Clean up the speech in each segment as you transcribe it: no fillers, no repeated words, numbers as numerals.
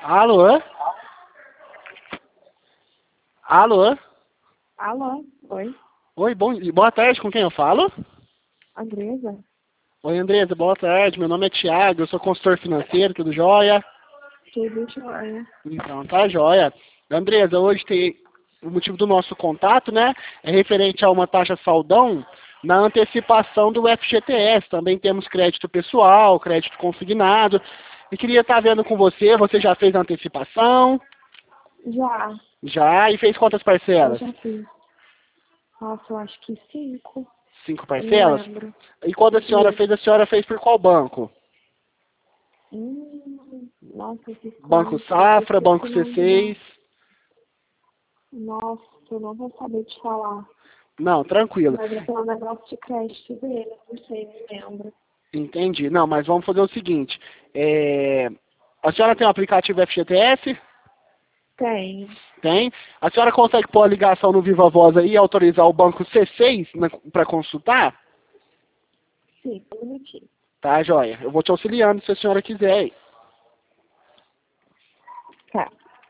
Alô? Alô? Alô, oi, Oi, boa tarde, com quem eu falo? Andresa? Oi, Andresa, boa tarde, meu nome é Thiago, eu sou consultor financeiro, tudo jóia? Tudo jóia. Então, tá jóia. Andresa, hoje tem o motivo do nosso contato, né? É referente a uma taxa saldão na antecipação do FGTS. Também temos crédito pessoal, crédito consignado. E queria estar vendo com você já fez a antecipação? Já, Já, e fez quantas eu parcelas? já fiz. Nossa, eu acho que 5. 5 Eu não parcelas? lembro. E quando Isso. a senhora fez por qual banco? Nossa, eu fiz Banco com Safra, esqueci Banco o nome do banco. C6? Nossa, eu não vou saber te falar. Não, tranquilo. Mas é pelo negócio de crédito dele, eu não sei, não lembro. Entendi. Não, mas vamos fazer o seguinte. A senhora tem um aplicativo FGTS? Tenho. Tem. A senhora consegue pôr a ligação no Viva Voz aí e autorizar o banco C6 para consultar? Sim, um minutinho. Tá, joia. Eu vou te auxiliando se a senhora quiser aí. Tá.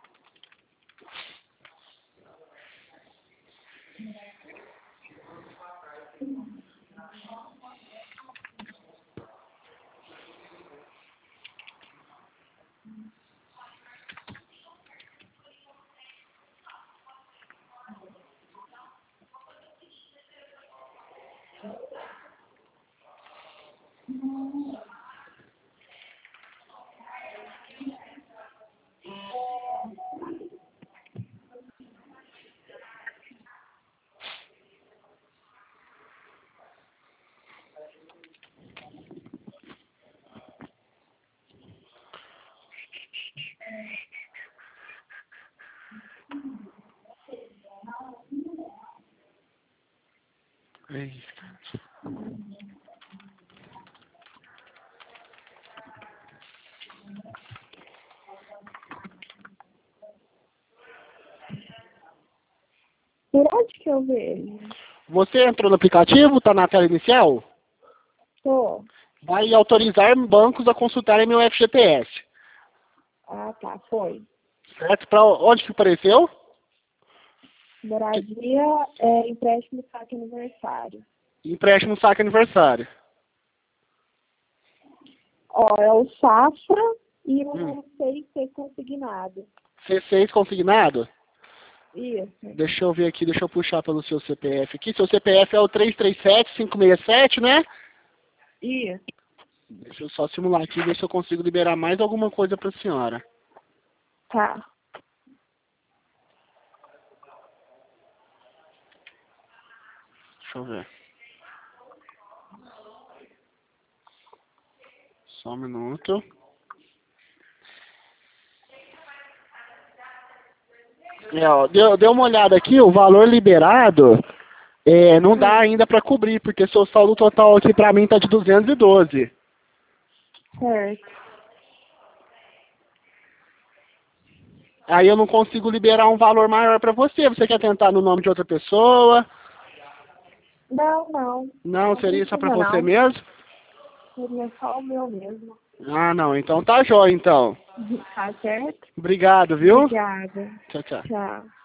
Por onde que eu vejo? Você entrou no aplicativo? Tá na tela inicial? Tô. Vai autorizar bancos a consultarem meu FGTS. Ah, tá, foi. Certo? Para onde que apareceu? Moradia, empréstimo saque aniversário. Empréstimo saque aniversário. Ó, é o Safra e Hum. o CIC consignado. C6 consignado? Isso. Deixa eu ver aqui, deixa eu puxar pelo seu CPF aqui. Seu CPF é o 337567, né? Isso. Deixa eu só simular aqui e ver se eu consigo liberar mais alguma coisa para a senhora. Tá. Deixa eu ver. Só um minuto. Deu uma olhada aqui, o valor liberado não dá ainda para cobrir, porque seu saldo total aqui para mim tá de 212. Certo. Aí eu não consigo liberar um valor maior para você. Você quer tentar no nome de outra pessoa? Não, não. Não, Não seria só para precisa, você não. mesmo? Seria só o meu mesmo. Ah, não. Então tá jóia, então. Tá certo? Obrigado, viu? Obrigada. Tchau, tchau. Tchau.